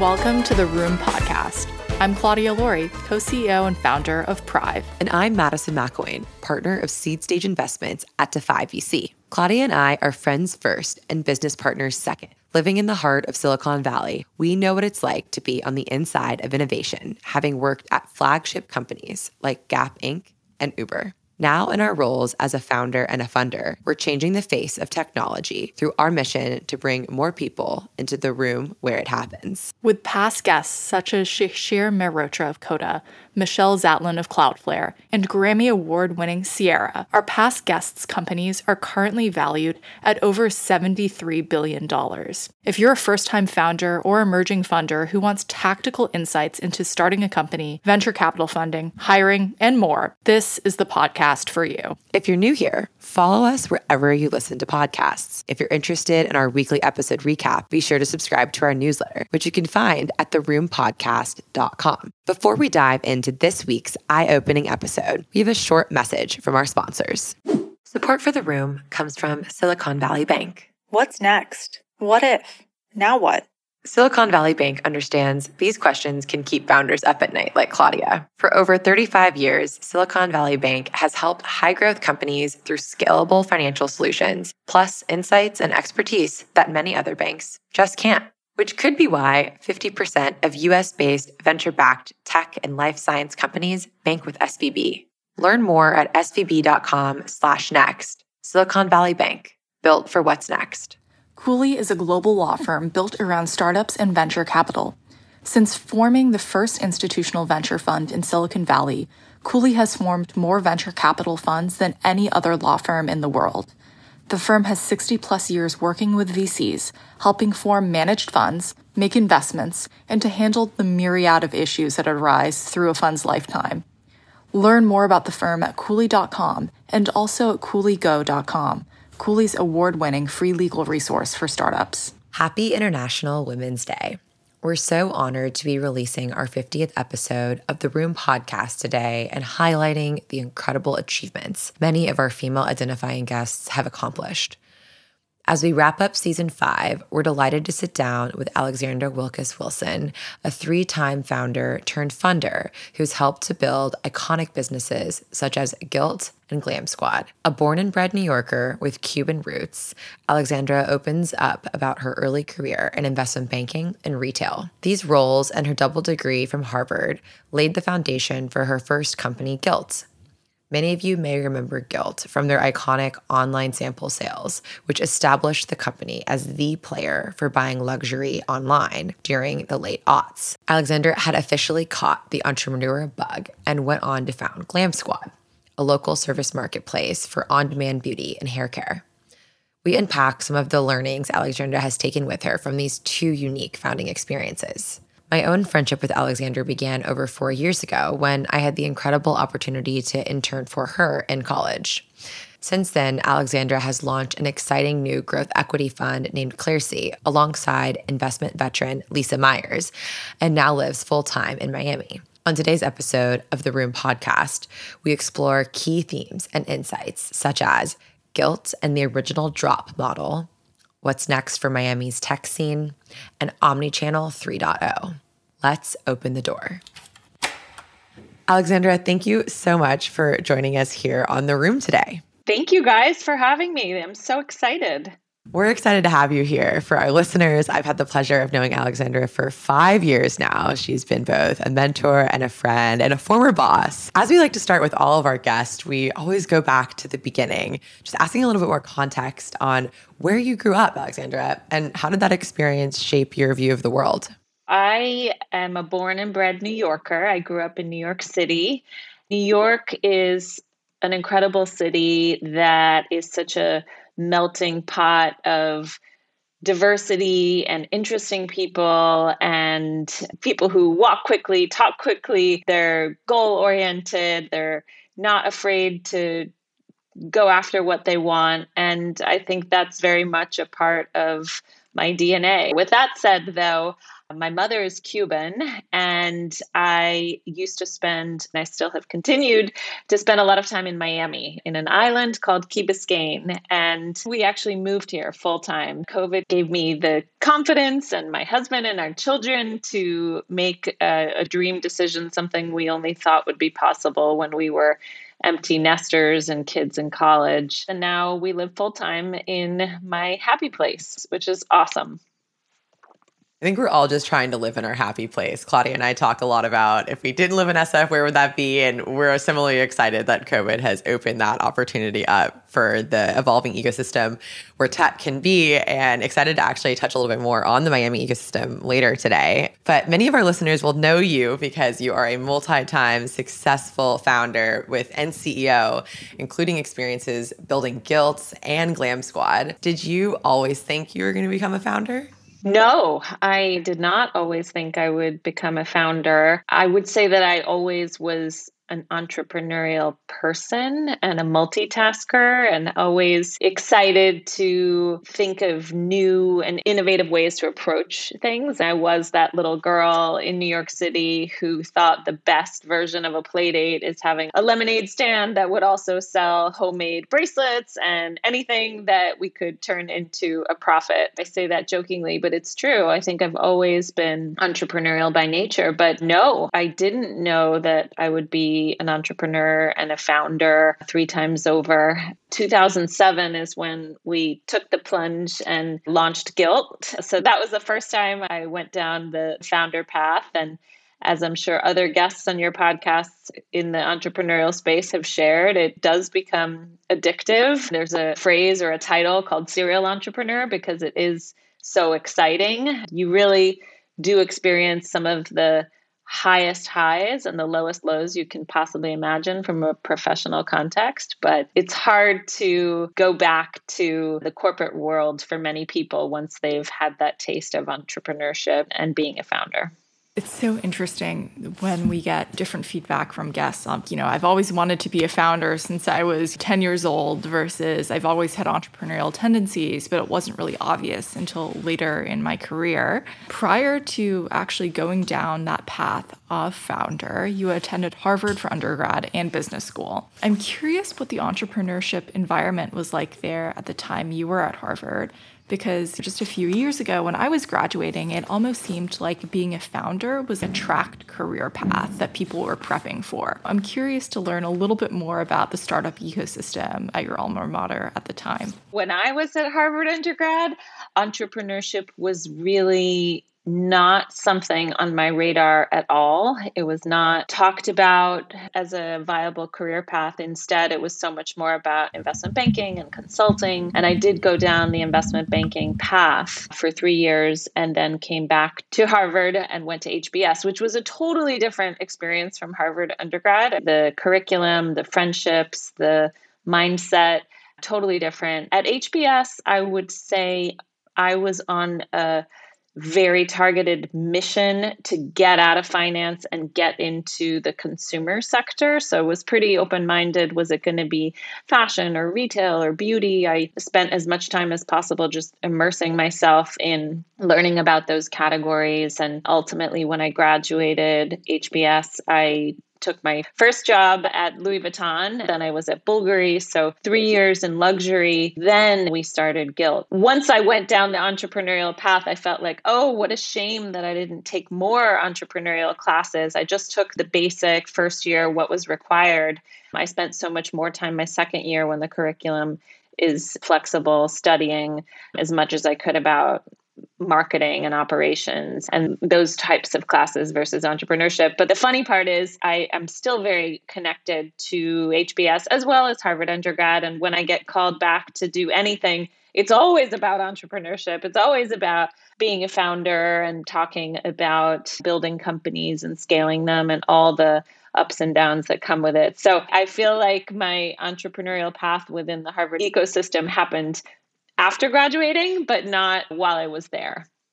Welcome to the Room Podcast. I'm Claudia Laurie, co-CEO and founder of Prive. And I'm Madison McElwain, partner of Seed Stage Investments at Defy VC. Claudia and I are friends first and business partners second. Living in the heart of Silicon Valley, we know what it's like to be on the inside of innovation, having worked at flagship companies like Gap Inc. and Uber. Now in our roles as a founder and a funder, we're changing the face of technology through our mission to bring more people into the room where it happens. With past guests such as Shishir Mehrotra of Coda, Michelle Zatlin of Cloudflare, and Grammy Award-winning Sierra, our past guests' companies are currently valued at over $73 billion. If you're a first-time founder or emerging funder who wants tactical insights into starting a company, venture capital funding, hiring, and more, this is the podcast for you. If you're new here, follow us wherever you listen to podcasts. If you're interested in our weekly episode recap, be sure to subscribe to our newsletter, which you can find at theroompodcast.com. Before we dive into this week's eye-opening episode, we have a short message from our sponsors. Support for The Room comes from Silicon Valley Bank. What's next? What if? Now what? Silicon Valley Bank understands these questions can keep founders up at night, like Claudia. For over 35 years, Silicon Valley Bank has helped high-growth companies through scalable financial solutions, plus insights and expertise that many other banks just can't. Which could be why 50% of US-based venture-backed tech and life science companies bank with SVB. Learn more at svb.com/next. Silicon Valley Bank, built for what's next. Cooley is a global law firm built around startups and venture capital. Since forming the first institutional venture fund in Silicon Valley, Cooley has formed more venture capital funds than any other law firm in the world. The firm has 60-plus years working with VCs, helping form managed funds, make investments, and to handle the myriad of issues that arise through a fund's lifetime. Learn more about the firm at Cooley.com and also at CooleyGo.com, Cooley's award-winning free legal resource for startups. Happy International Women's Day. We're so honored to be releasing our 50th episode of The Room podcast today and highlighting the incredible achievements many of our female-identifying guests have accomplished. As we wrap up Season 5, we're delighted to sit down with Alexandra Wilkes Wilson, a 3-time founder turned funder who's helped to build iconic businesses such as Gilt and Glam Squad. A born and bred New Yorker with Cuban roots, Alexandra opens up about her early career in investment banking and retail. These roles and her double degree from Harvard laid the foundation for her first company, Gilt. Many of you may remember Gilt from their iconic online sample sales, which established the company as the player for buying luxury online during the late aughts. Alexandra had officially caught the entrepreneur bug and went on to found Glam Squad, a local service marketplace for on-demand beauty and hair care. We unpack some of the learnings Alexandra has taken with her from these 2 unique founding experiences. My own friendship with Alexandra began over 4 years ago when I had the incredible opportunity to intern for her in college. Since then, Alexandra has launched an exciting new growth equity fund named Clearsea alongside investment veteran Lisa Myers, and now lives full-time in Miami. On today's episode of The Room podcast, we explore key themes and insights such as Gilt and the original drop model, what's next for Miami's tech scene, and Omnichannel 3.0. Let's open the door. Alexandra, thank you so much for joining us here on The Room today. Thank you guys for having me. I'm so excited. We're excited to have you here. For our listeners, I've had the pleasure of knowing Alexandra for 5 years now. She's been both a mentor and a friend and a former boss. As we like to start with all of our guests, we always go back to the beginning, just asking a little bit more context on where you grew up, Alexandra, and how did that experience shape your view of the world? I am a born and bred New Yorker. I grew up in New York City. New York is an incredible city that is such a melting pot of diversity and interesting people and people who walk quickly, talk quickly. They're goal-oriented. They're not afraid to go after what they want. And I think that's very much a part of my DNA. With that said, though, My mother is Cuban, and I used to spend, and I still have continued to spend a lot of time in Miami, in an island called Key Biscayne. And we actually moved here full time. COVID gave me the confidence and my husband and our children to make a dream decision, something we only thought would be possible when we were empty nesters and kids in college. And now we live full time in my happy place, which is awesome. I think we're all just trying to live in our happy place. Claudia and I talk a lot about if we didn't live in SF, where would that be? And we're similarly excited that COVID has opened that opportunity up for the evolving ecosystem where tech can be, and excited to actually touch a little bit more on the Miami ecosystem later today. But many of our listeners will know you because you are a multi-time successful founder and CEO, including experiences building Gilt and Glam Squad. Did you always think you were going to become a founder? No, I did not always think I would become a founder. I would say that I always was an entrepreneurial person and a multitasker, and always excited to think of new and innovative ways to approach things. I was that little girl in New York City who thought the best version of a play date is having a lemonade stand that would also sell homemade bracelets and anything that we could turn into a profit. I say that jokingly, but it's true. I think I've always been entrepreneurial by nature, but no, I didn't know that I would be an entrepreneur and a founder 3 times over. 2007 is when we took the plunge and launched Gilt. So that was the first time I went down the founder path. And as I'm sure other guests on your podcasts in the entrepreneurial space have shared, it does become addictive. There's a phrase or a title called serial entrepreneur because it is so exciting. You really do experience some of the highest highs and the lowest lows you can possibly imagine from a professional context. But it's hard to go back to the corporate world for many people once they've had that taste of entrepreneurship and being a founder. It's so interesting when we get different feedback from guests. I've always wanted to be a founder since I was 10 years old versus I've always had entrepreneurial tendencies, but it wasn't really obvious until later in my career. Prior to actually going down that path of founder, you attended Harvard for undergrad and business school. I'm curious what the entrepreneurship environment was like there at the time you were at Harvard. Because just a few years ago when I was graduating, it almost seemed like being a founder was a tracked career path that people were prepping for. I'm curious to learn a little bit more about the startup ecosystem at your alma mater at the time. When I was at Harvard undergrad, entrepreneurship was really not something on my radar at all. It was not talked about as a viable career path. Instead, it was so much more about investment banking and consulting. And I did go down the investment banking path for 3 years and then came back to Harvard and went to HBS, which was a totally different experience from Harvard undergrad. The curriculum, the friendships, the mindset, totally different. At HBS, I would say I was on a very targeted mission to get out of finance and get into the consumer sector. So I was pretty open-minded. Was it going to be fashion or retail or beauty? I spent as much time as possible just immersing myself in learning about those categories. And ultimately, when I graduated HBS, I took my first job at Louis Vuitton. Then I was at Bulgari. So 3 years in luxury. Then we started Gilt. Once I went down the entrepreneurial path, I felt like, oh, what a shame that I didn't take more entrepreneurial classes. I just took the basic first year, what was required. I spent so much more time my second year when the curriculum is flexible, studying as much as I could about marketing and operations and those types of classes versus entrepreneurship. But the funny part is I am still very connected to HBS as well as Harvard undergrad. And when I get called back to do anything, it's always about entrepreneurship. It's always about being a founder and talking about building companies and scaling them and all the ups and downs that come with it. So I feel like my entrepreneurial path within the Harvard ecosystem happened after graduating, but not while I was there.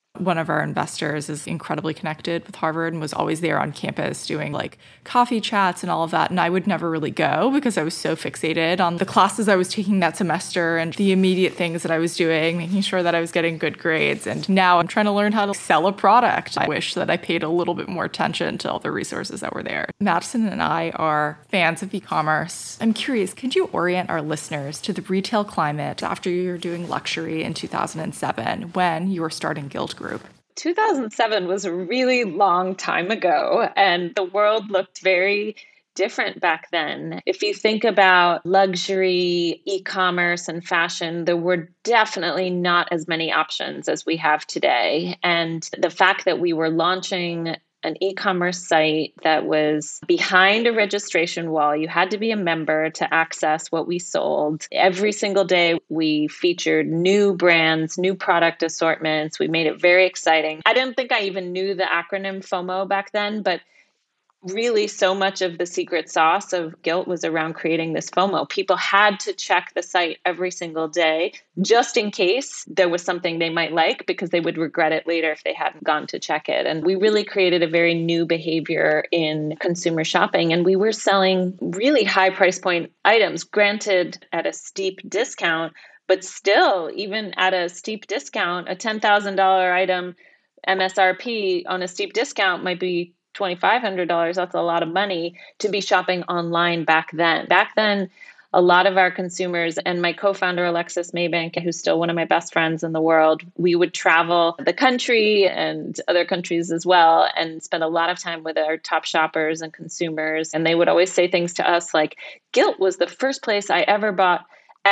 One of our investors is incredibly connected with Harvard and was always there on campus doing like coffee chats and all of that. And I would never really go because I was so fixated on the classes I was taking that semester and the immediate things that I was doing, making sure that I was getting good grades. And now I'm trying to learn how to sell a product. I wish that I paid a little bit more attention to all the resources that were there. Madison and I are fans of e-commerce. I'm curious, could you orient our listeners to the retail climate after you were doing luxury in 2007 when you were starting Gilt Group? 2007 was a really long time ago, and the world looked very different back then. If you think about luxury, e-commerce, and fashion, there were definitely not as many options as we have today. And the fact that we were launching an e-commerce site that was behind a registration wall. You had to be a member to access what we sold. Every single day, we featured new brands, new product assortments. We made it very exciting. I didn't think I even knew the acronym FOMO back then, but really so much of the secret sauce of Gilt was around creating this FOMO. People had to check the site every single day just in case there was something they might like because they would regret it later if they hadn't gone to check it. And we really created a very new behavior in consumer shopping. And we were selling really high price point items, granted at a steep discount, but still, even at a steep discount, a $10,000 item MSRP on a steep discount might be $2,500. That's a lot of money to be shopping online back then. Back then, a lot of our consumers and my co-founder, Alexis Maybank, who's still one of my best friends in the world, we would travel the country and other countries as well and spend a lot of time with our top shoppers and consumers. And they would always say things to us like, Gilt was the first place I ever bought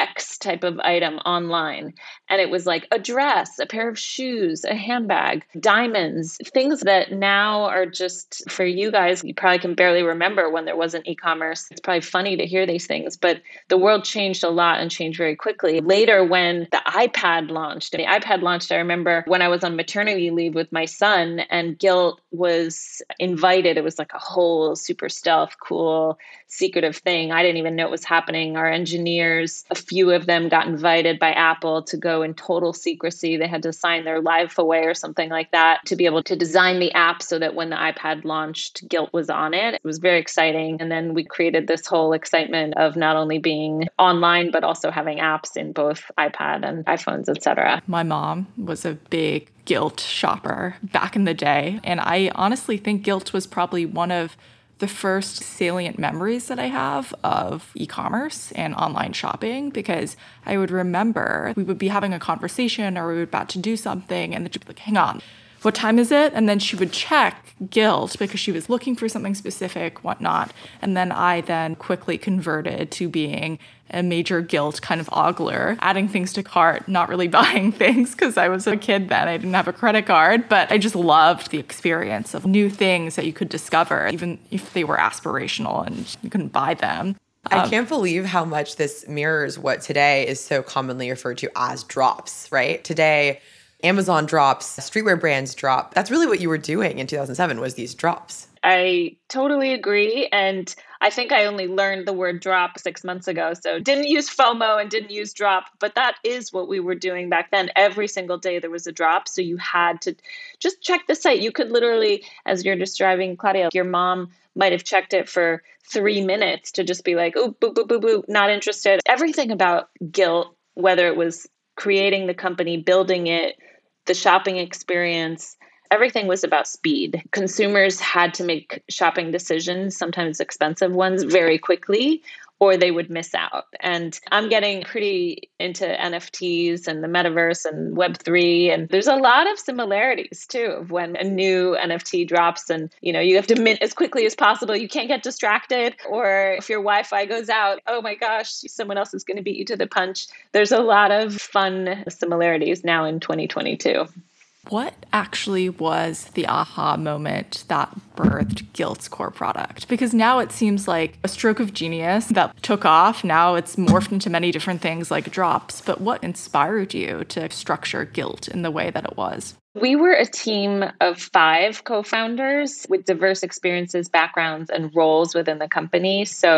X type of item online. And it was like a dress, a pair of shoes, a handbag, diamonds, things that now are just for you guys, you probably can barely remember when there wasn't e-commerce. It's probably funny to hear these things, but the world changed a lot and changed very quickly. Later, when the iPad launched, I remember when I was on maternity leave with my son and Gilt was invited. It was like a whole super stealth, cool, secretive thing. I didn't even know it was happening. Our engineers, a few of them got invited by Apple to go in total secrecy. They had to sign their life away or something like that to be able to design the app so that when the iPad launched, Gilt was on it. It was very exciting. And then we created this whole excitement of not only being online, but also having apps in both iPad and iPhones, etc. My mom was a big Gilt shopper back in the day. And I honestly think Gilt was probably one of the first salient memories that I have of e-commerce and online shopping, because I would remember we would be having a conversation or we were about to do something and then she'd be like, hang on, what time is it? And then she would check Gilt because she was looking for something specific, whatnot. And then I then quickly converted to being a major Gilt kind of ogler, adding things to cart, not really buying things because I was a kid then. I didn't have a credit card, but I just loved the experience of new things that you could discover, even if they were aspirational and you couldn't buy them. I can't believe how much this mirrors what today is so commonly referred to as drops, right? Today, Amazon drops, streetwear brands drop. That's really what you were doing in 2007 was these drops. I totally agree. And I think I only learned the word drop 6 months ago. So didn't use FOMO and didn't use drop, but that is what we were doing back then. Every single day there was a drop. So you had to just check the site. You could literally, as you're describing, Claudia, your mom might have checked it for 3 minutes to just be like, oh, boop, boop, boop, boop, not interested. Everything about Gilt, whether it was creating the company, building it, the shopping experience, everything was about speed. Consumers had to make shopping decisions, sometimes expensive ones, very quickly, or they would miss out. And I'm getting pretty into NFTs and the metaverse and Web3. And there's a lot of similarities too of when a new NFT drops and, you have to mint as quickly as possible. You can't get distracted. Or if your Wi-Fi goes out, oh my gosh, someone else is going to beat you to the punch. There's a lot of fun similarities now in 2022. What actually was the aha moment that birthed Gilt's core product? Because now it seems like a stroke of genius that took off. Now it's morphed into many different things like drops. But what inspired you to structure Gilt in the way that it was? We were a team of 5 co-founders with diverse experiences, backgrounds, and roles within the company. So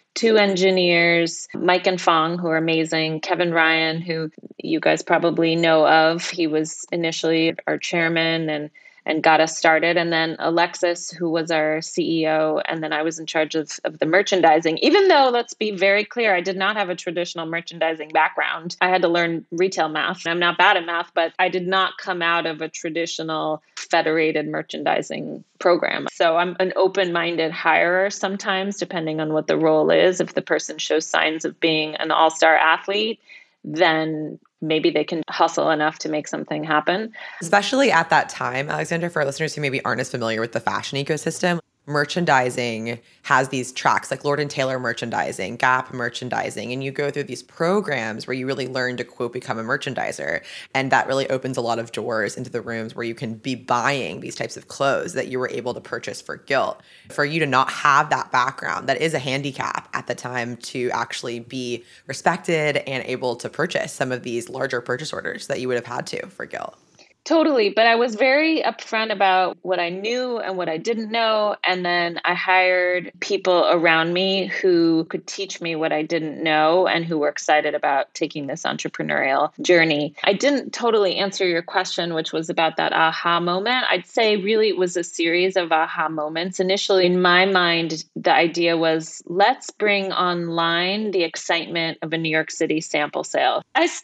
two engineers, Mike and Fong, who are amazing, Kevin Ryan, who you guys probably know of. He was initially our chairman and got us started. And then Alexis, who was our CEO. And then I was in charge of the merchandising, even though, let's be very clear, I did not have a traditional merchandising background. I had to learn retail math. I'm not bad at math, but I did not come out of a traditional federated merchandising program. So I'm an open-minded hirer sometimes, depending on what the role is. If the person shows signs of being an all-star athlete, then maybe they can hustle enough to make something happen. Especially at that time, Alexandra, for our listeners who maybe aren't as familiar with the fashion ecosystem, merchandising has these tracks like Lord & Taylor merchandising, Gap merchandising, and you go through these programs where you really learn to, quote, become a merchandiser. And that really opens a lot of doors into the rooms where you can be buying these types of clothes that you were able to purchase for guilt. For you to not have that background, that is a handicap at the time to actually be respected and able to purchase some of these larger purchase orders that you would have had to for guilt. Totally. But I was very upfront about what I knew and what I didn't know. And then I hired people around me who could teach me what I didn't know and who were excited about taking this entrepreneurial journey. I didn't totally answer your question, which was about that aha moment. I'd say really it was a series of aha moments. Initially, in my mind, the idea was, let's bring online the excitement of a New York City sample sale.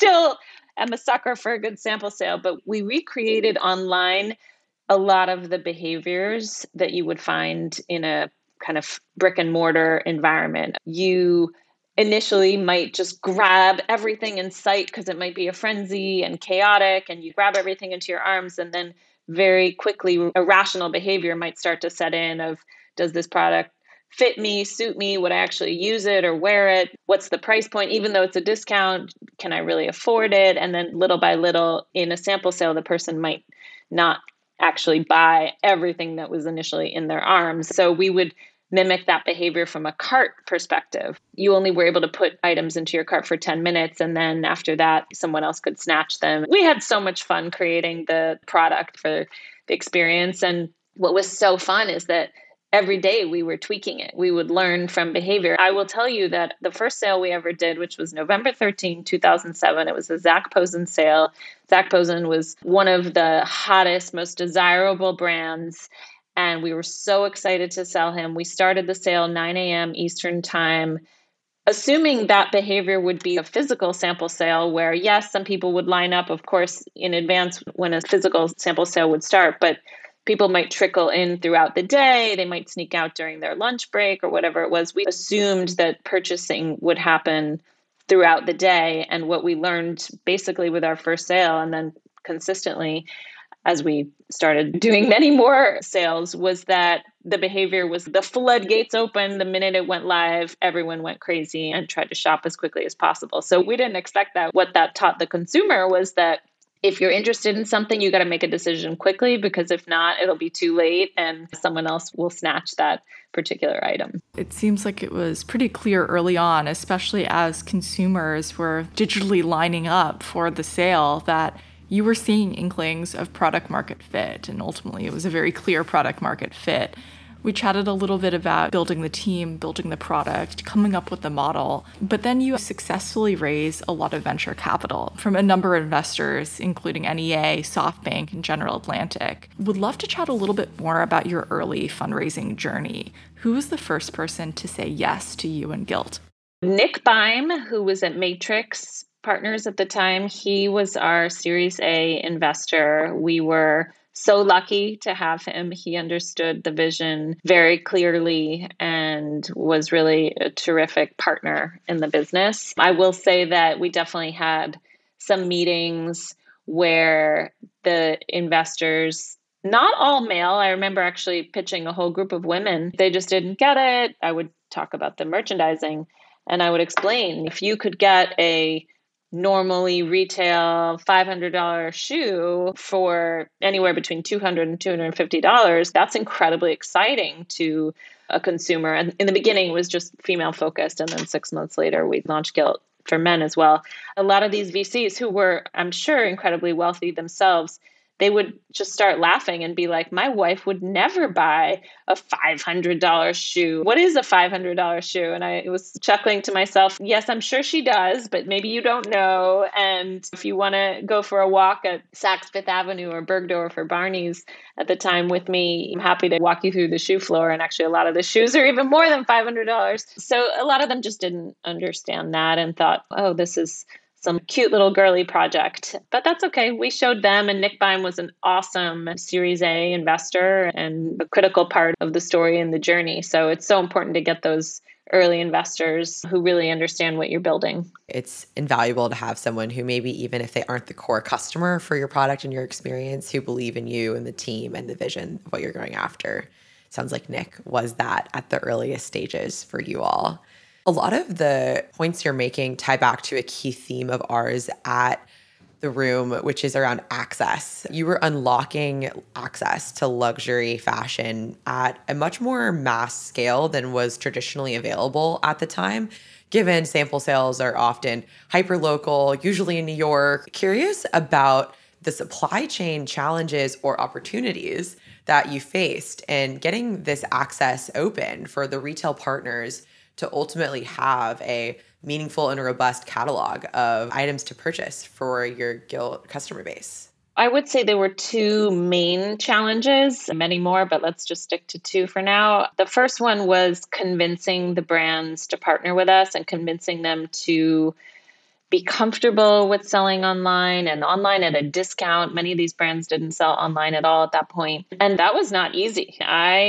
I'm a sucker for a good sample sale, but we recreated online a lot of the behaviors that you would find in a kind of brick and mortar environment. You initially might just grab everything in sight because it might be a frenzy and chaotic, and you grab everything into your arms, and then very quickly irrational behavior might start to set in of, does this product fit me, suit me? Would I actually use it or wear it? What's the price point? Even though it's a discount, can I really afford it? And then little by little in a sample sale, the person might not actually buy everything that was initially in their arms. So we would mimic that behavior from a cart perspective. You only were able to put items into your cart for 10 minutes. And then after that, someone else could snatch them. We had so much fun creating the product for the experience. And what was so fun is that every day we were tweaking it. We would learn from behavior. I will tell you that the first sale we ever did, which was November 13, 2007, it was a Zac Posen sale. Zac Posen was one of the hottest, most desirable brands, and we were so excited to sell him. We started the sale 9 a.m. Eastern time, assuming that behavior would be a physical sample sale where, yes, some people would line up, of course, in advance when a physical sample sale would start, but people might trickle in throughout the day. They might sneak out during their lunch break or whatever it was. We assumed that purchasing would happen throughout the day. And what we learned basically with our first sale and then consistently as we started doing many more sales was that the behavior was the floodgates open. The minute it went live, everyone went crazy and tried to shop as quickly as possible. So we didn't expect that. What that taught the consumer was that if you're interested in something, you got to make a decision quickly, because if not, it'll be too late and someone else will snatch that particular item. It seems like it was pretty clear early on, especially as consumers were digitally lining up for the sale, that you were seeing inklings of product market fit. And ultimately, it was a very clear product market fit. We chatted a little bit about building the team, building the product, coming up with the model, but then you successfully raised a lot of venture capital from a number of investors, including NEA, SoftBank, and General Atlantic. Would love to chat a little bit more about your early fundraising journey. Who was the first person to say yes to you and Gilt? Nick Beim, who was at Matrix Partners at the time, he was our Series A investor. We were so lucky to have him. He understood the vision very clearly and was really a terrific partner in the business. I will say that we definitely had some meetings where the investors, not all male, I remember actually pitching a whole group of women. They just didn't get it. I would talk about the merchandising and I would explain, if you could get a normally retail $500 shoe for anywhere between $200 and $250, that's incredibly exciting to a consumer. And in the beginning, it was just female focused. And then 6 months later, we launched Gilt for men as well. A lot of these VCs who were, I'm sure, incredibly wealthy themselves they would just start laughing and be like, my wife would never buy a $500 shoe. What is a $500 shoe? And I was chuckling to myself, yes, I'm sure she does, but maybe you don't know. And if you want to go for a walk at Saks Fifth Avenue or Bergdorf or Barney's at the time with me, I'm happy to walk you through the shoe floor. And actually, a lot of the shoes are even more than $500. So a lot of them just didn't understand that and thought, oh, this is some cute little girly project. But that's okay. We showed them, and Nick Beim was an awesome Series A investor and a critical part of the story and the journey. So it's so important to get those early investors who really understand what you're building. It's invaluable to have someone who maybe even if they aren't the core customer for your product and your experience, who believe in you and the team and the vision of what you're going after. Sounds like Nick was that at the earliest stages for you all. A lot of the points you're making tie back to a key theme of ours at The Room, which is around access. You were unlocking access to luxury fashion at a much more mass scale than was traditionally available at the time, given sample sales are often hyperlocal, usually in New York. Curious about the supply chain challenges or opportunities that you faced in getting this access open for the retail partners to ultimately have a meaningful and robust catalog of items to purchase for your Gilt customer base? I would say there were two main challenges, many more, but let's just stick to two for now. The first one was convincing the brands to partner with us and convincing them to be comfortable with selling online and online at a discount. Many of these brands didn't sell online at all at that point. And that was not easy.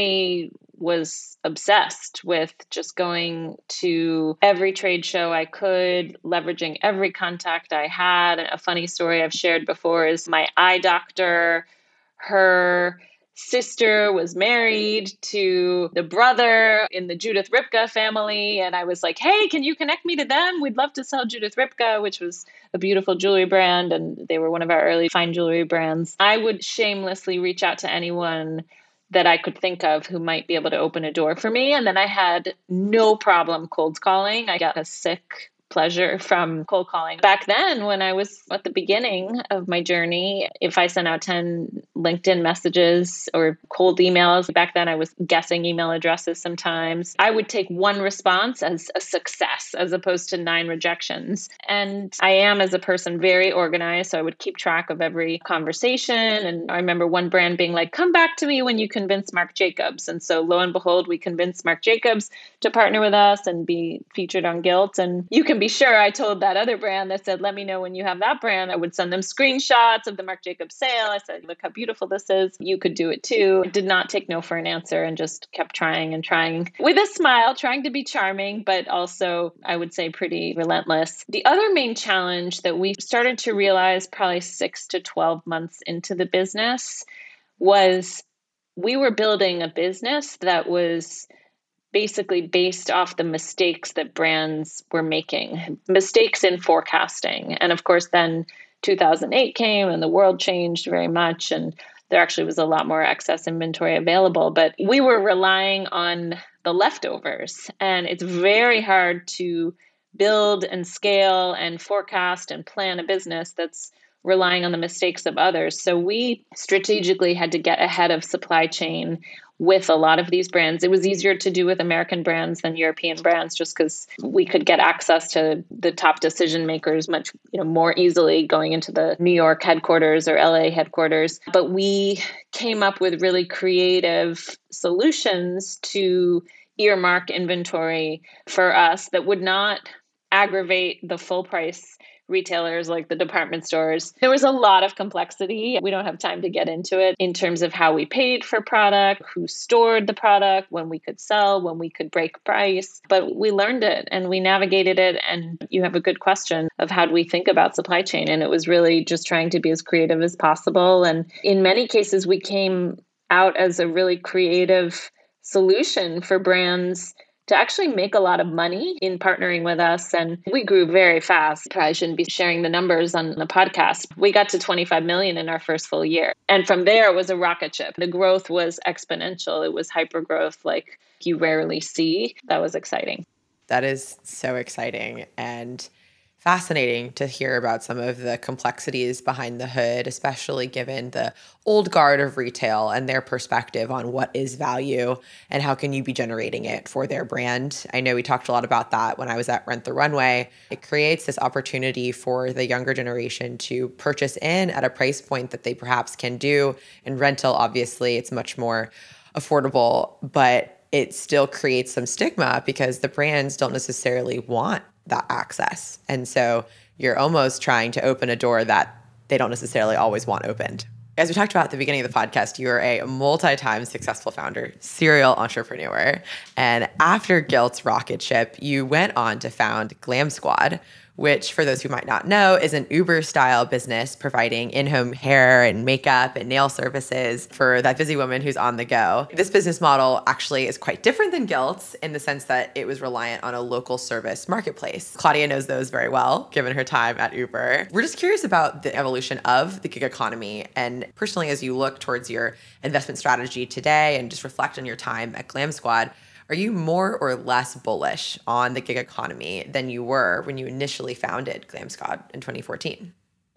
I was obsessed with just going to every trade show I could, leveraging every contact I had. A funny story I've shared before is my eye doctor, her sister was married to the brother in the Judith Ripka family. And I was like, hey, can you connect me to them? We'd love to sell Judith Ripka, which was a beautiful jewelry brand. And they were one of our early fine jewelry brands. I would shamelessly reach out to anyone that I could think of who might be able to open a door for me. And then I had no problem cold calling. I got a sick pleasure from cold calling. Back then, when I was at the beginning of my journey, if I sent out 10 LinkedIn messages or cold emails, back then I was guessing email addresses sometimes, I would take one response as a success as opposed to 9 rejections. And I am, as a person, very organized. So I would keep track of every conversation. And I remember one brand being like, come back to me when you convince Marc Jacobs. And so lo and behold, we convinced Marc Jacobs to partner with us and be featured on Gilt. And you can be sure I told that other brand that said, let me know when you have that brand. I would send them screenshots of the Marc Jacobs sale. I said, look how beautiful this is. You could do it too. I did not take no for an answer and just kept trying and trying with a smile, trying to be charming, but also, I would say, pretty relentless. The other main challenge that we started to realize probably 6 to 12 months into the business was we were building a business that was basically based off the mistakes that brands were making, mistakes in forecasting. And of course, then 2008 came and the world changed very much. And there actually was a lot more excess inventory available, but we were relying on the leftovers. And it's very hard to build and scale and forecast and plan a business that's relying on the mistakes of others. So we strategically had to get ahead of supply chain with a lot of these brands. It was easier to do with American brands than European brands, just because we could get access to the top decision makers much more easily going into the New York headquarters or LA headquarters. But we came up with really creative solutions to earmark inventory for us that would not aggravate the full price retailers like the department stores. There was a lot of complexity. We don't have time to get into it in terms of how we paid for product, who stored the product, when we could sell, when we could break price. But we learned it and we navigated it. And you have a good question of how do we think about supply chain? And it was really just trying to be as creative as possible. And in many cases, we came out as a really creative solution for brands to actually make a lot of money in partnering with us. And we grew very fast. Probably shouldn't be sharing the numbers on the podcast. We got to 25 million in our first full year. And from there, it was a rocket ship. The growth was exponential. It was hyper growth like you rarely see. That was exciting. That is so exciting. And fascinating to hear about some of the complexities behind the hood, especially given the old guard of retail and their perspective on what is value and how can you be generating it for their brand. I know we talked a lot about that when I was at Rent the Runway. It creates this opportunity for the younger generation to purchase in at a price point that they perhaps can do. In rental, obviously, it's much more affordable, but it still creates some stigma because the brands don't necessarily want that access. And so you're almost trying to open a door that they don't necessarily always want opened. As we talked about at the beginning of the podcast, you are a multi-time successful founder, serial entrepreneur. And after Gilt's rocket ship, you went on to found Glam Squad, which for those who might not know is an Uber-style business providing in-home hair and makeup and nail services for that busy woman who's on the go. This business model actually is quite different than Gilt's in the sense that it was reliant on a local service marketplace. Claudia knows those very well, given her time at Uber. We're just curious about the evolution of the gig economy, and personally, as you look towards your investment strategy today and just reflect on your time at Glam Squad, are you more or less bullish on the gig economy than you were when you initially founded Glam Squad in 2014?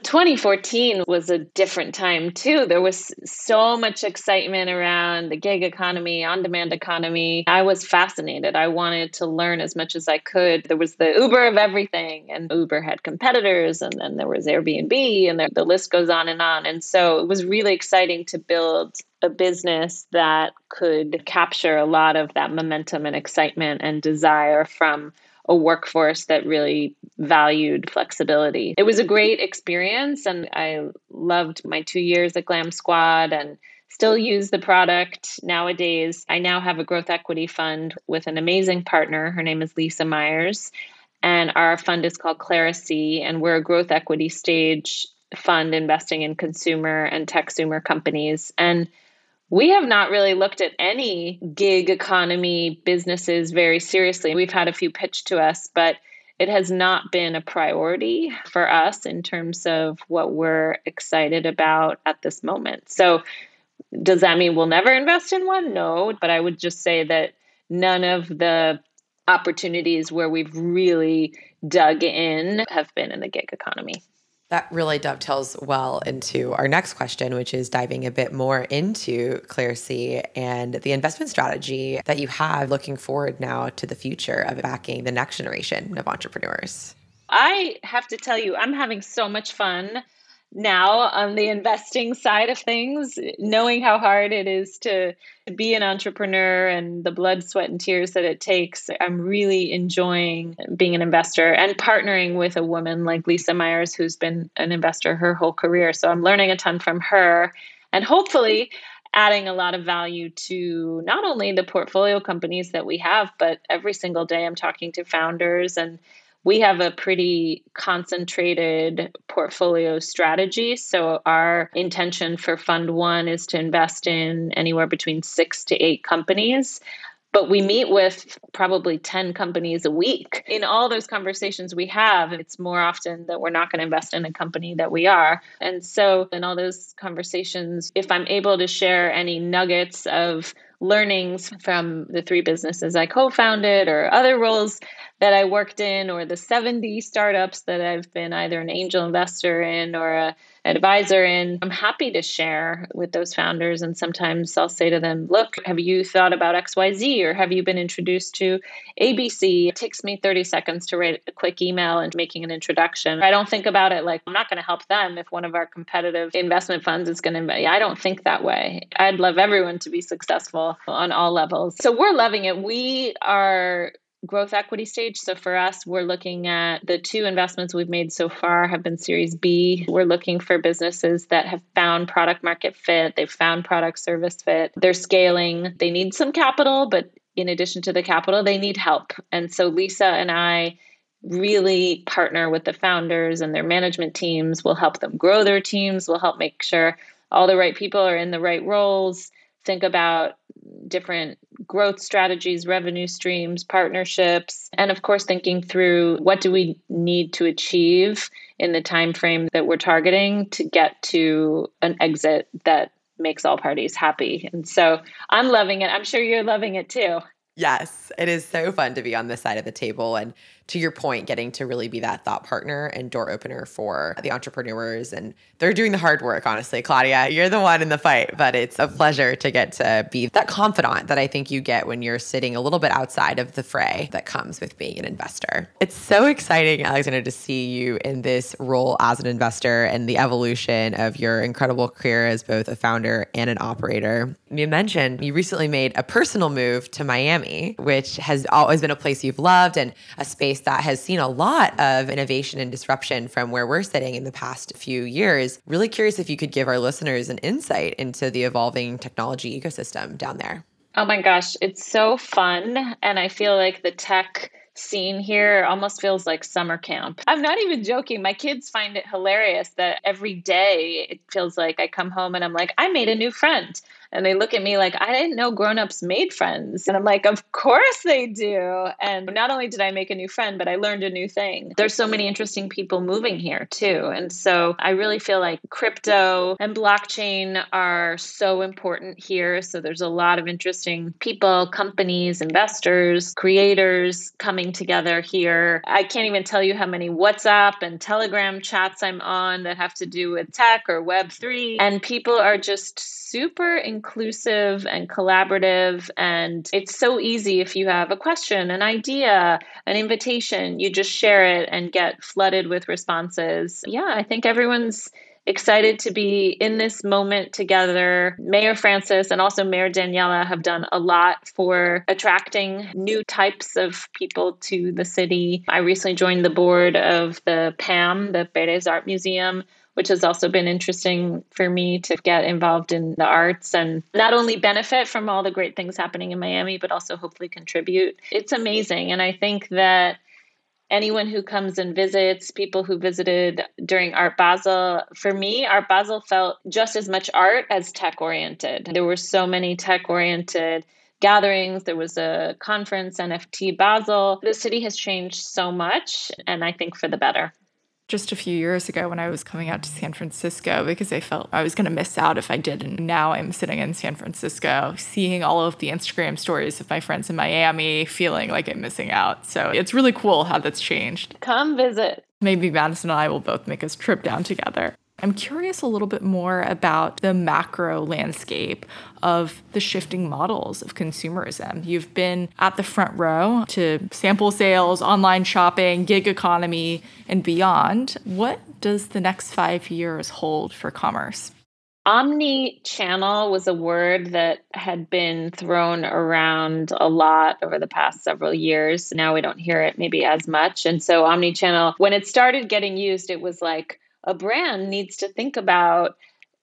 2014 was a different time too. There was so much excitement around the gig economy, on-demand economy. I was fascinated. I wanted to learn as much as I could. There was the Uber of everything, and Uber had competitors, and then there was Airbnb, and the list goes on. And so it was really exciting to build a business that could capture a lot of that momentum and excitement and desire from a workforce that really valued flexibility. It was a great experience, and I loved my 2 years at Glam Squad and still use the product nowadays. I now have a growth equity fund with an amazing partner. Her name is Lisa Myers, and our fund is called Clarisee, and we're a growth equity stage fund investing in consumer and tech-sumer companies. And we have not really looked at any gig economy businesses very seriously. We've had a few pitched to us, but it has not been a priority for us in terms of what we're excited about at this moment. So does that mean we'll never invest in one? No, but I would just say that none of the opportunities where we've really dug in have been in the gig economy. That really dovetails well into our next question, which is diving a bit more into Clarisee and the investment strategy that you have looking forward now to the future of backing the next generation of entrepreneurs. I have to tell you, I'm having so much fun now on the investing side of things, knowing how hard it is to be an entrepreneur and the blood, sweat, and tears that it takes. I'm really enjoying being an investor and partnering with a woman like Lisa Myers, who's been an investor her whole career. So I'm learning a ton from her and hopefully adding a lot of value to not only the portfolio companies that we have, but every single day I'm talking to founders, and we have a pretty concentrated portfolio strategy. So our intention for Fund 1 is to invest in anywhere between 6 to 8 companies. But we meet with probably 10 companies a week. In all those conversations we have, it's more often that we're not going to invest in a company that we are. And so in all those conversations, if I'm able to share any nuggets of learnings from the 3 businesses I co-founded or other roles that I worked in, or the 70 startups that I've been either an angel investor in or an advisor in, I'm happy to share with those founders. And sometimes I'll say to them, look, have you thought about XYZ, or have you been introduced to ABC? It takes me 30 seconds to write a quick email and making an introduction. I don't think about it like I'm not going to help them if one of our competitive investment funds is going to invest. I don't think that way. I'd love everyone to be successful on all levels. So we're loving it. We are growth equity stage. So for us, we're looking at the 2 investments we've made so far have been Series B. We're looking for businesses that have found product market fit. They've found product service fit. They're scaling. They need some capital, but in addition to the capital, they need help. And so Lisa and I really partner with the founders and their management teams. We'll help them grow their teams. We'll help make sure all the right people are in the right roles. Think about different growth strategies, revenue streams, partnerships, and of course, thinking through what do we need to achieve in the time frame that we're targeting to get to an exit that makes all parties happy. And so I'm loving it. I'm sure you're loving it too. Yes, it is so fun to be on this side of the table and to your point, getting to really be that thought partner and door opener for the entrepreneurs. And they're doing the hard work, honestly. Claudia, you're the one in the fight, but it's a pleasure to get to be that confidant that I think you get when you're sitting a little bit outside of the fray that comes with being an investor. It's so exciting, Alexandra, to see you in this role as an investor and the evolution of your incredible career as both a founder and an operator. You mentioned you recently made a personal move to Miami, which has always been a place you've loved and a space that has seen a lot of innovation and disruption from where we're sitting in the past few years. Really curious if you could give our listeners an insight into the evolving technology ecosystem down there. Oh my gosh, it's so fun. And I feel like the tech scene here almost feels like summer camp. I'm not even joking. My kids find it hilarious that every day it feels like I come home and I'm like, I made a new friend. And they look at me like, I didn't know grownups made friends. And I'm like, of course they do. And not only did I make a new friend, but I learned a new thing. There's so many interesting people moving here too. And so I really feel like crypto and blockchain are so important here. So there's a lot of interesting people, companies, investors, creators coming together here. I can't even tell you how many WhatsApp and Telegram chats I'm on that have to do with tech or Web3. And people are just super inclusive and collaborative. And it's so easy if you have a question, an idea, an invitation, you just share it and get flooded with responses. Yeah, I think everyone's excited to be in this moment together. Mayor Francis and also Mayor Daniela have done a lot for attracting new types of people to the city. I recently joined the board of the PAM, the Perez Art Museum, which has also been interesting for me to get involved in the arts and not only benefit from all the great things happening in Miami, but also hopefully contribute. It's amazing. And I think that anyone who comes and visits, people who visited during Art Basel, for me, Art Basel felt just as much art as tech-oriented. There were so many tech-oriented gatherings. There was a conference, NFT Basel. The city has changed so much, and I think for the better. Just a few years ago when I was coming out to San Francisco because I felt I was going to miss out if I didn't. Now I'm sitting in San Francisco, seeing all of the Instagram stories of my friends in Miami, feeling like I'm missing out. So it's really cool how that's changed. Come visit. Maybe Madison and I will both make a trip down together. I'm curious a little bit more about the macro landscape of the shifting models of consumerism. You've been at the front row to sample sales, online shopping, gig economy, and beyond. What does the next 5 years hold for commerce? Omni-channel was a word that had been thrown around a lot over the past several years. Now we don't hear it maybe as much. And so omni-channel, when it started getting used, it was like, a brand needs to think about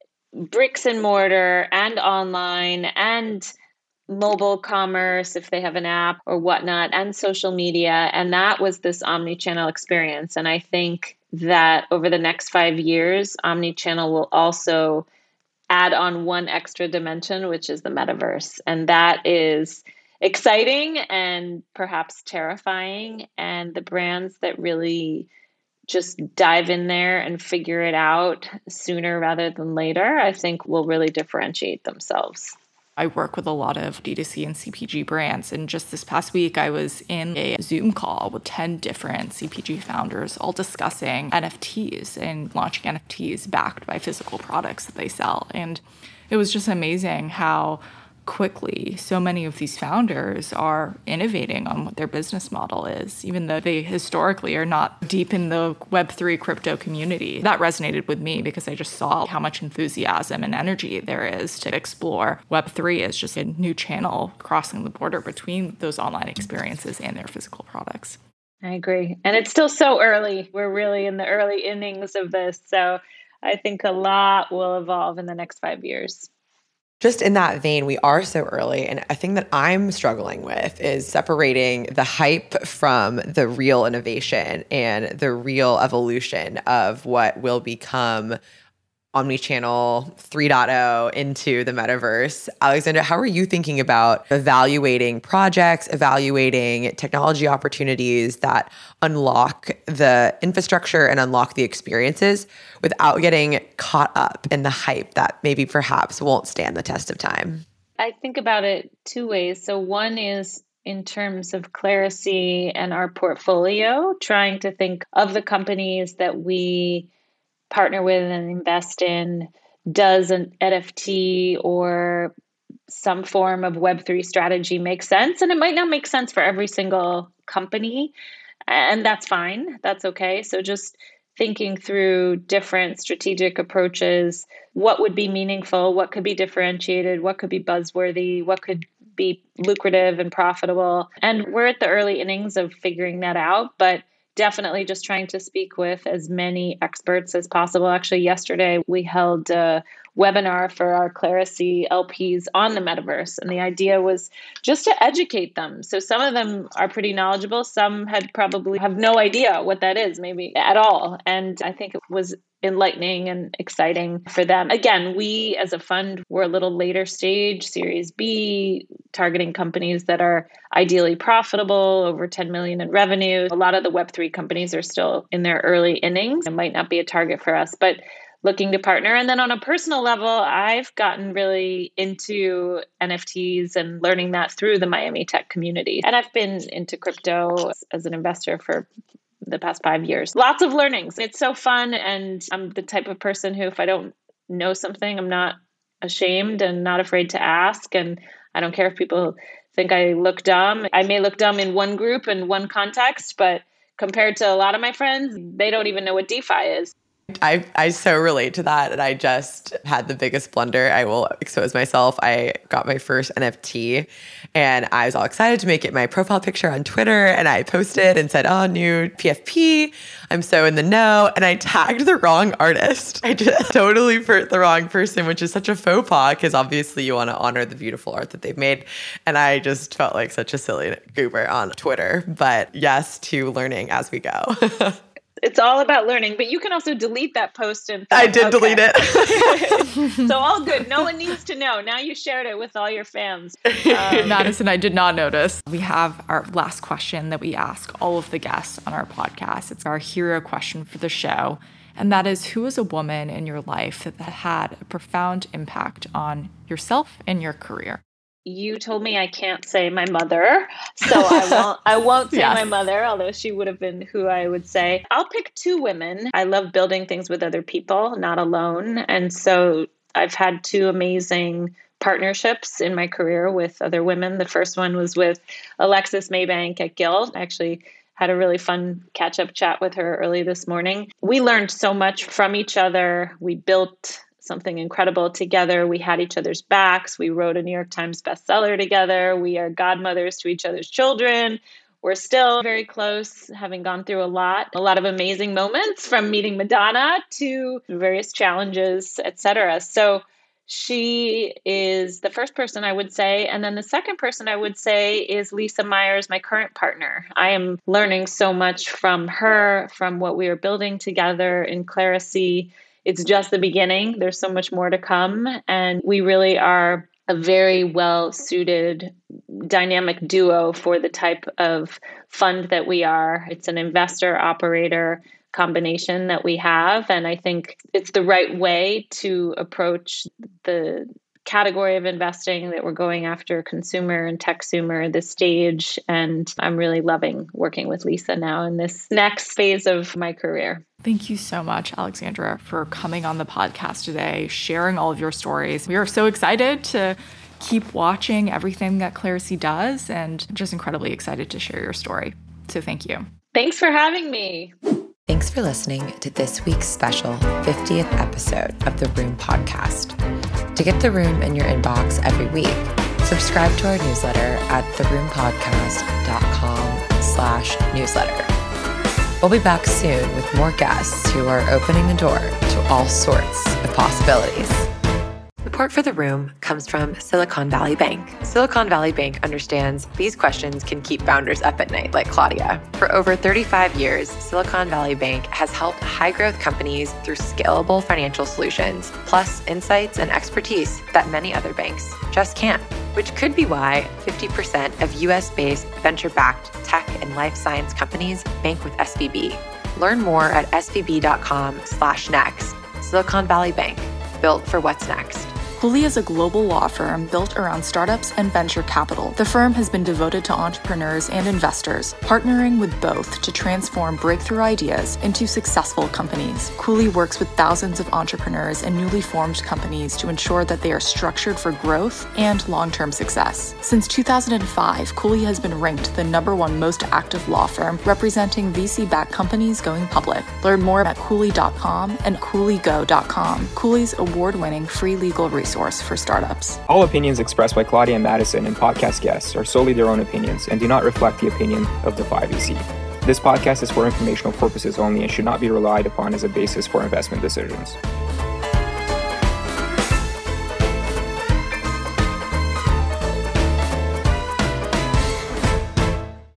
bricks and mortar and online and mobile commerce if they have an app or whatnot and social media. And that was this omni-channel experience. And I think that over the next 5 years, omni-channel will also add on one extra dimension, which is the metaverse. And that is exciting and perhaps terrifying. And the brands that really just dive in there and figure it out sooner rather than later, I think will really differentiate themselves. I work with a lot of D2C and CPG brands. And just this past week, I was in a Zoom call with 10 different CPG founders, all discussing NFTs and launching NFTs backed by physical products that they sell. And it was just amazing how quickly so many of these founders are innovating on what their business model is, even though they historically are not deep in the Web3 crypto community. That resonated with me because I just saw how much enthusiasm and energy there is to explore Web3 as just a new channel crossing the border between those online experiences and their physical products. I agree. And it's still so early. We're really in the early innings of this. So I think a lot will evolve in the next 5 years. Just in that vein, we are so early. And a thing that I'm struggling with is separating the hype from the real innovation and the real evolution of what will become Omnichannel 3.0 into the metaverse. Alexandra, how are you thinking about evaluating projects, evaluating technology opportunities that unlock the infrastructure and unlock the experiences without getting caught up in the hype that maybe perhaps won't stand the test of time? I think about it two ways. So one is in terms of Clarisy and our portfolio, trying to think of the companies that we partner with and invest in. Does an NFT or some form of Web3 strategy make sense? And it might not make sense for every single company, and that's fine. That's okay. So just thinking through different strategic approaches, what would be meaningful, what could be differentiated, what could be buzzworthy, what could be lucrative and profitable. And we're at the early innings of figuring that out, but definitely just trying to speak with as many experts as possible. Actually, yesterday we held a webinar for our Clarisy LPs on the metaverse. And the idea was just to educate them. So some of them are pretty knowledgeable. Some had probably have no idea what that is, maybe at all. And I think it was enlightening and exciting for them. Again, we as a fund, we're a little later stage, Series B, targeting companies that are ideally profitable, over 10 million in revenue. A lot of the Web3 companies are still in their early innings. It might not be a target for us, but looking to partner. And then on a personal level, I've gotten really into NFTs and learning that through the Miami tech community. And I've been into crypto as an investor for the past 5 years. Lots of learnings. It's so fun. And I'm the type of person who, if I don't know something, I'm not ashamed and not afraid to ask. And I don't care if people think I look dumb. I may look dumb in one group and one context, but compared to a lot of my friends, they don't even know what DeFi is. I so relate to that. And I just had the biggest blunder. I will expose myself. I got my first NFT and I was all excited to make it my profile picture on Twitter. And I posted and said, oh, new PFP. I'm so in the know. And I tagged the wrong artist. I just totally put the wrong person, which is such a faux pas because obviously you want to honor the beautiful art that they've made. And I just felt like such a silly goober on Twitter. But yes to learning as we go. It's all about learning, but you can also delete that post. And I did delete it. So all good. No one needs to know. Now you shared it with all your fans. Madison, I did not notice. We have our last question that we ask all of the guests on our podcast. It's our hero question for the show. And that is, who is a woman in your life that had a profound impact on yourself and your career? You told me I can't say my mother, so I won't say my mother, although she would have been who I would say. I'll pick two women. I love building things with other people, not alone. And so I've had two amazing partnerships in my career with other women. The first one was with Alexis Maybank at Guild. I actually had a really fun catch-up chat with her early this morning. We learned so much from each other. We built something incredible together. We had each other's backs. We wrote a New York Times bestseller together. We are godmothers to each other's children. We're still very close, having gone through a lot of amazing moments, from meeting Madonna to various challenges, etc. So she is the first person I would say. And then the second person I would say is Lisa Myers, my current partner. I am learning so much from her, from what we are building together in Clarisy. It's just the beginning. There's so much more to come. And we really are a very well-suited dynamic duo for the type of fund that we are. It's an investor-operator combination that we have. And I think it's the right way to approach the category of investing that we're going after, consumer and techsumer, this stage. And I'm really loving working with Lisa now in this next phase of my career. Thank you so much, Alexandra, for coming on the podcast today, sharing all of your stories. We are so excited to keep watching everything that Clarisy does and just incredibly excited to share your story. So thank you. Thanks for having me. Thanks for listening to this week's special 50th episode of The Room podcast. To get The Room in your inbox every week, subscribe to our newsletter at theroompodcast.com/newsletter. We'll be back soon with more guests who are opening the door to all sorts of possibilities. Support for The Room comes from Silicon Valley Bank. Silicon Valley Bank understands these questions can keep founders up at night, like Claudia. For over 35 years, Silicon Valley Bank has helped high-growth companies through scalable financial solutions, plus insights and expertise that many other banks just can't, which could be why 50% of US-based venture-backed tech and life science companies bank with SVB. Learn more at svb.com/next. Silicon Valley Bank, built for what's next. Cooley is a global law firm built around startups and venture capital. The firm has been devoted to entrepreneurs and investors, partnering with both to transform breakthrough ideas into successful companies. Cooley works with thousands of entrepreneurs and newly formed companies to ensure that they are structured for growth and long-term success. Since 2005, Cooley has been ranked the #1 most active law firm representing VC-backed companies going public. Learn more at Cooley.com and CooleyGo.com, Cooley's award-winning free legal resource for startups. All opinions expressed by Claudia and Madison and podcast guests are solely their own opinions and do not reflect the opinion of Defy VC. This podcast is for informational purposes only and should not be relied upon as a basis for investment decisions.